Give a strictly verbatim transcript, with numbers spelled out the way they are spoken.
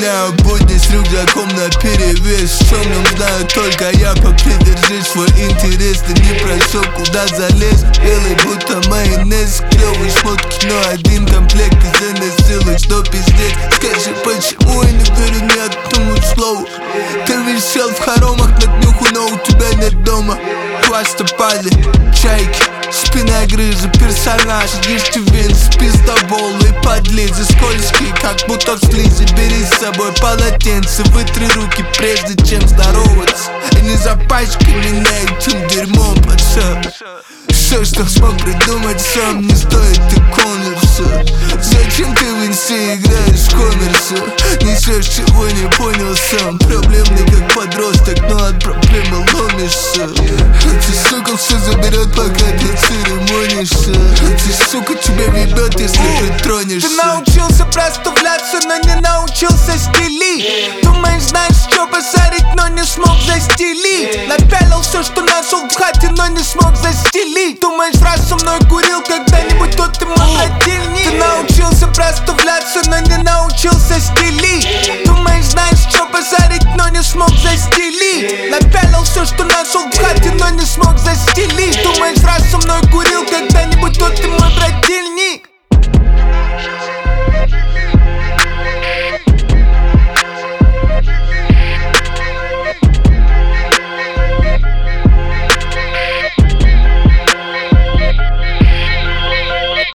Гуляю будни с рюкзаком наперевес. В темном знаю только я, попридержи свой интерес. Ты не прошел, куда залез, белый будто майонез. Клевые шмотки, но один комплект из эн эс эл, что пиздец. Скажи, почему я не верю ни одному слову? Ты висел в хоромах на днюху, но у тебя нет дома. Хвастопали, чайки, спина грыжа, персонаж. Ешьте венс, пиздобол и подлизы скользкие, как будто в слизи. Бери с собой полотенце, вытри руки, прежде чем здороваться. И не запачкай меня этим дерьмом, пацан. Все, что смог придумать сам, не стоит и конверса. Зачем ты в инсе играешь в коммерса? Несешь, чего не понял сам. Проблемный как подросток, но от проблемы ломишься. Эта сука все заберет, пока ты церемонишься. Эта сука тебя ебет, если притронешься. Ты научился проставляться, но не научился стилить. Думаешь, знаешь, что базарить, но не смог застелить. Напялил все, что нашел в хате, но не смог застелить. Думаешь, раз со мной курил когда-нибудь, то ты мой брательник. Ты научился проставляться, но не научился стилить. Думаешь, знаешь, что базарить, но не смог застелить. Напялил все, что нашел в хате, но не смог застелить. Думаешь, раз со мной курил когда-нибудь, то ты мой брательник.